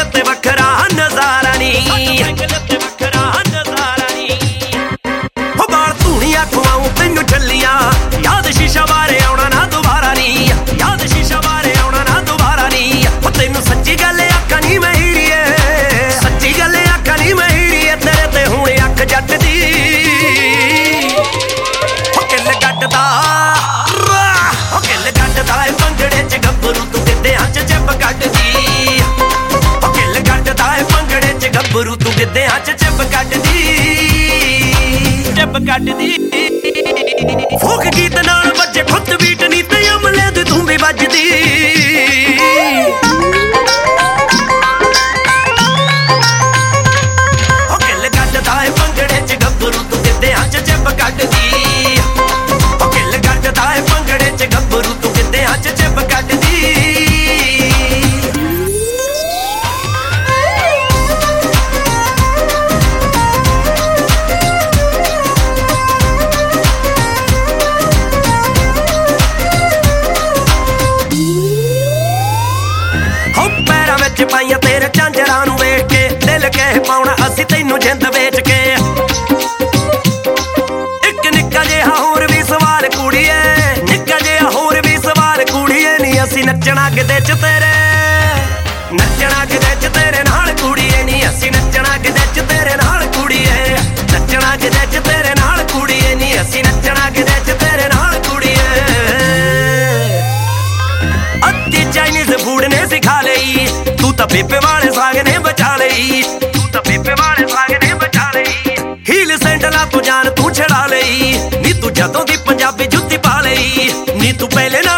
उत्ते वखरा नजारा नी, वखरा नजारा नी। हो बाल धूनिया खुआऊं तैनू झल्लियां, याद शीशा बारे आउणा ना दोबारा नी, याद शीशा बारे आउणा ना दोबारा नी। हो तैनू सच्ची गल आखां नी मैं हीड़िए, सच्ची गल आखां नी मैं हीड़िए, तेरे ते हुण अख जट दी। हो किल गड्डदा, हो किल गड्डदा ए भंगड़े च गब्बरू तू गिद्धियां च चिप कड्डदी। हो किल गड्डदा ए भंगड़े च गब्बरू तू गिद्धियां च चिप कड्डदी, चिप कड्डदी। फोक गीत नाल बजे खुद बीट नी ते अमले दी तू भी वजदी। हो किल गड्डदा ए भंगड़े च गब्बरू तू गिद्धियां च चिप कड्डदी। हो किल गड्डदा ए भंगड़े च गब्बरू तू गिद्धियां च चिप कड्डदी। हो पैरां विच पाइयां तेरे झांजरां नूं वेख के, दिल कह पाउणा असीं तैनूं जिंद वेच के। इक निक्का जिहा होर भी सवाल कुड़िए, निक्का जिहा होर भी सवाल कुड़िए नी, असीं नच्चणा किदे च तेरे, नच्चणा किदे च तेरे नाल कुड़िए नी, असीं नच्चणा किदे च तेरे नाल कुड़िए, नच्चणा किदे च तेरे नाल कुड़िए नी, असीं नच्चणा किदे च तेरे नाल कुड़िए। अद्धी चाइनीज फूड ने सिखा लई, तू तां पेपे वाले साग ने बचा लई, तू तां पेपे वाले साग ने बचा लई। हील सैंडलां तो जान तू छड़ा लई नी, तू जदों दी पंजाबी जुत्ती पा लई नी, तू पहले